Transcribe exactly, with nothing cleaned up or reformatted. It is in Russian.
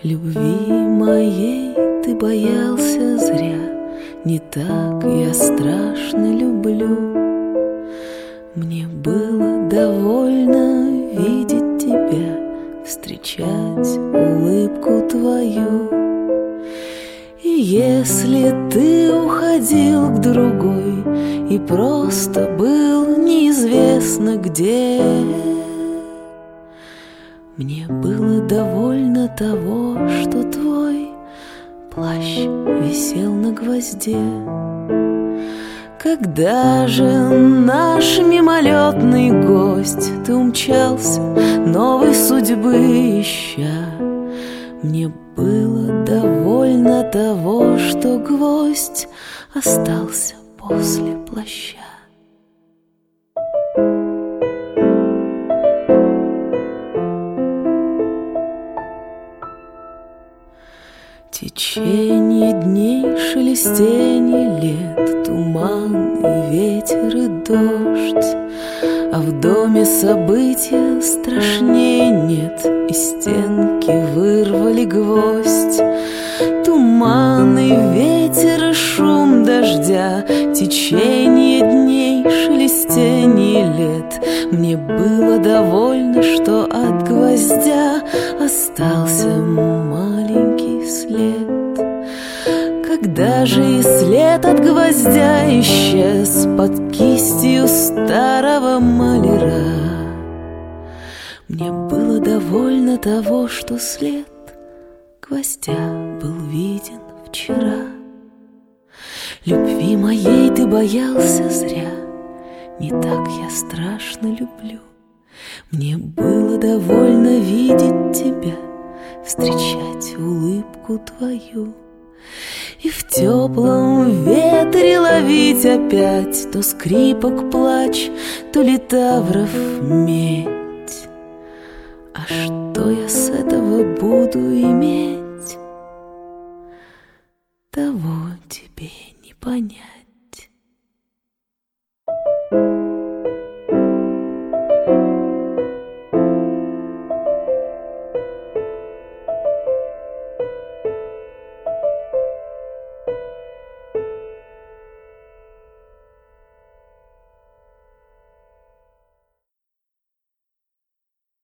Любви моей ты боялся зря, не так я страшно люблю. Мне было довольно видеть тебя, встречать улыбку твою. И если ты уходил к другой и просто был неизвестно где, мне было довольно того, что твой плащ висел на гвозде. Когда же наш мимолетный гость ты умчался, новой судьбы ища, мне было довольно того, что гвоздь остался после плаща. Течение дней, шелестенье лет, туман и ветер и дождь, а в доме события страшнее нет, и стенки вырвали гвоздь. Туман и ветер и шум дождя, течение дней, шелестенье лет. Мне было довольно, что от гвоздя остался маленький след. Когда же и след от гвоздя исчез под кистью старого маляра, мне было довольно того, что след гвоздя был виден вчера. Любви моей ты боялся зря, не так я страшно люблю. Мне было довольно видеть тебя, встречать улыбку твою. И в теплом ветре ловить опять то скрипок плач, то литавров медь. А что я с этого буду иметь?